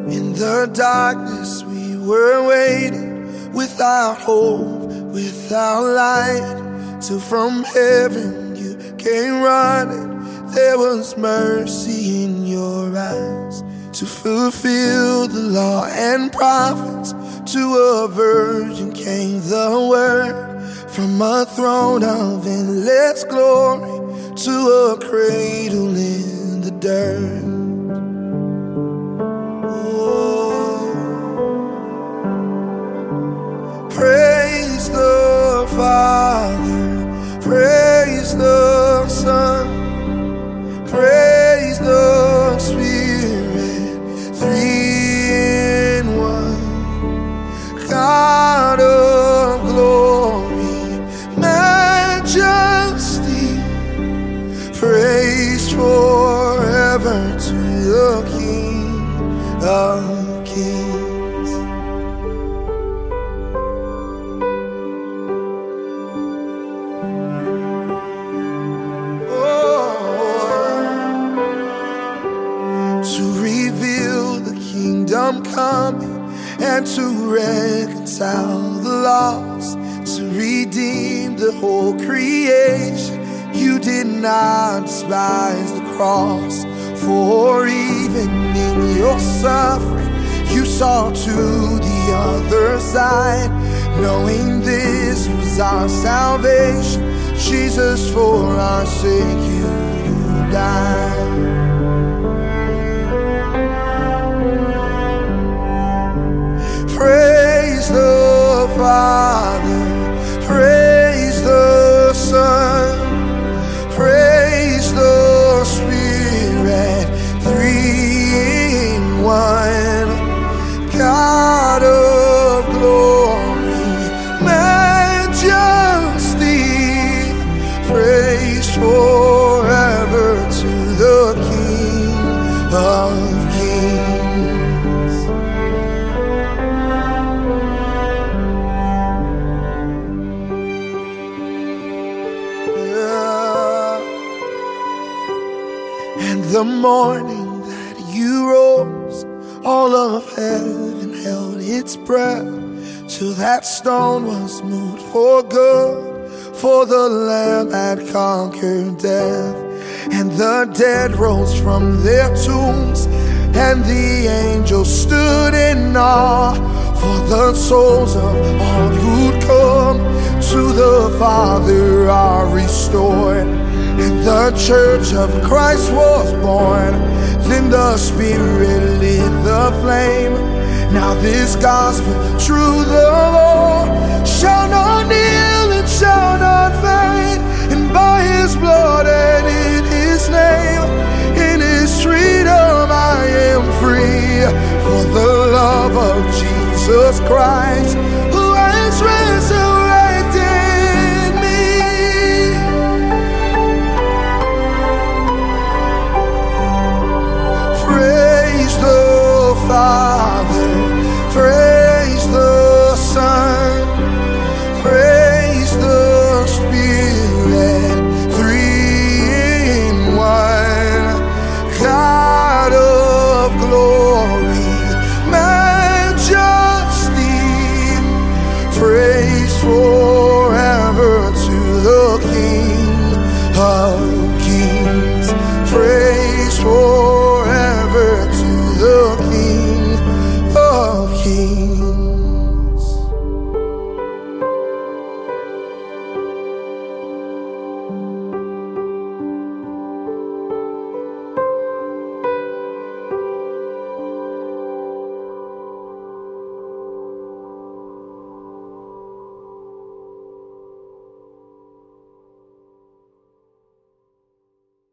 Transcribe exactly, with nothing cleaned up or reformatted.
In the darkness we were waiting, without hope, without light, till from heaven you came running. There was mercy in your eyes, to fulfill the law and prophets. To a virgin came the word, from a throne of endless glory to a cradle in the dirt. Oh, praise the Father, praise the Son, praise the Spirit, three in one. God of glory, majesty, praise forever to the King of Kings. Oh, to reveal the kingdom coming, and to reconcile the lost, to redeem the whole creation. You did not despise the cross, for even in your suffering you saw to the other side, knowing this was our salvation. Jesus, for our sake you, you died. Praise the Father, praise the Son, praise the Spirit, three in one. God of glory, majesty, praise forever to the King of Kings. And the morning that you rose, all of heaven held its breath, till that stone was moved for good, for the Lamb had conquered death. And the dead rose from their tombs, and the angels stood in awe, for the souls of all who'd come to the Father are restored. And the church of Christ was born, then the Spirit lit the flame. Now this gospel, true the Lord, shall not kneel and shall not faint. And by His blood and in His name, in His freedom I am free. For the love of Jesus Christ